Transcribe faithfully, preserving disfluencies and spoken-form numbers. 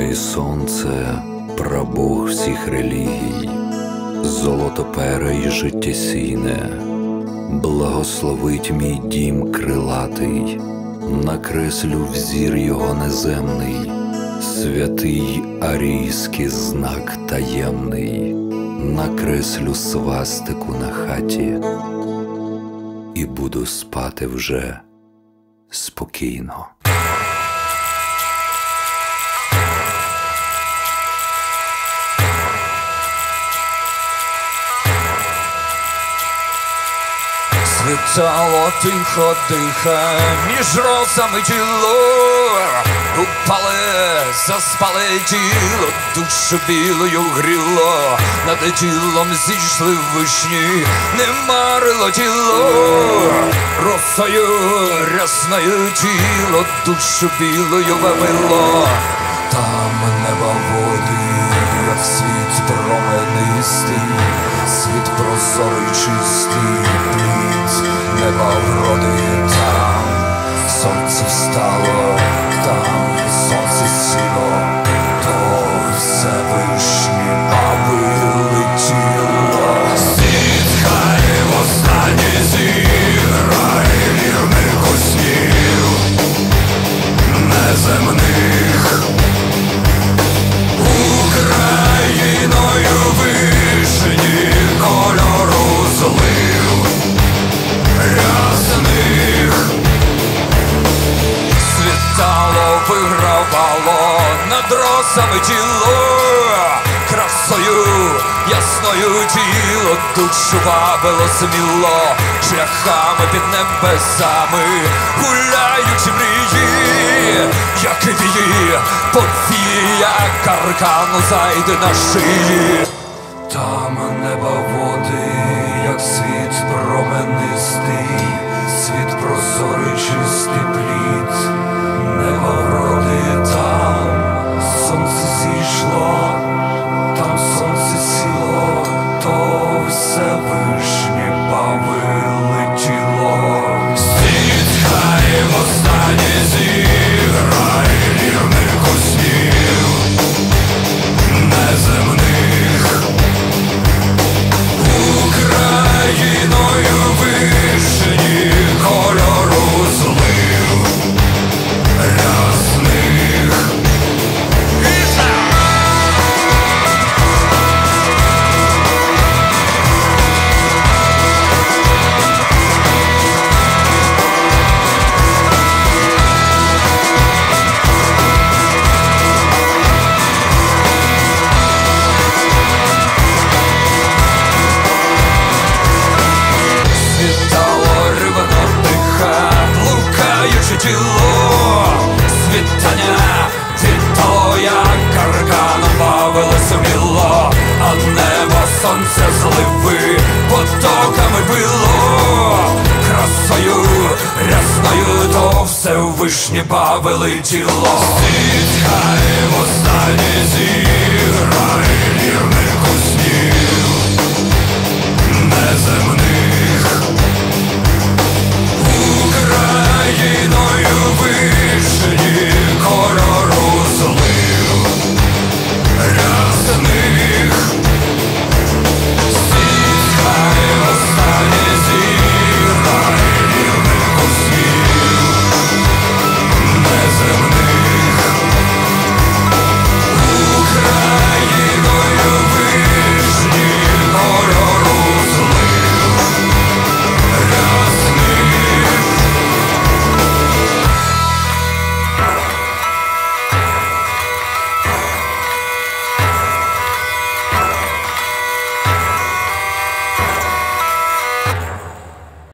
і сонце, прабог всіх релігій, золотопере й життєсійне, благословить мій дім крилатий, накреслю взір його неземний, святий арійський знак таємний, накреслю свастику на хаті і буду спати вже спокійно. Світало тихо дихає між росами тіло, упали, заспали тіло, душу білою гріло, над тілом зійшли вишні, не марило тіло, росою рясною тіло, душу білою вавило. Там небо води, як світ променистий, світ прозорий чистий, плід неба вроди. Там сонце встало, там сонце сіло, то Всевишні баби летіло. Світ хай востаннє зіграє вірних снів неземних, Україною вишні кольору злив рясних. Світало вигравало над росами тіло, красою ясною тіло, душу вабило сміло, шляхами під небесами, гуляючи мрії, як вії, повія каркану зайде на шиї. Там неба води, як світ променистий, світ прозорий чистий, плід неба вроди. Там сонце зійшло, там сонце сіло, то Всевишні баби летіло. Світ хай востаннє зіграє вірних снів неземних, Україною вишні кольору злив рясних. Тіло світання тіло, як карканом бавилося міло, а небо сонце зливи потоками било, красою рясною то Всевишні бавили тіло. Світ хай востаннє зіграє вірних снів неземних, Україно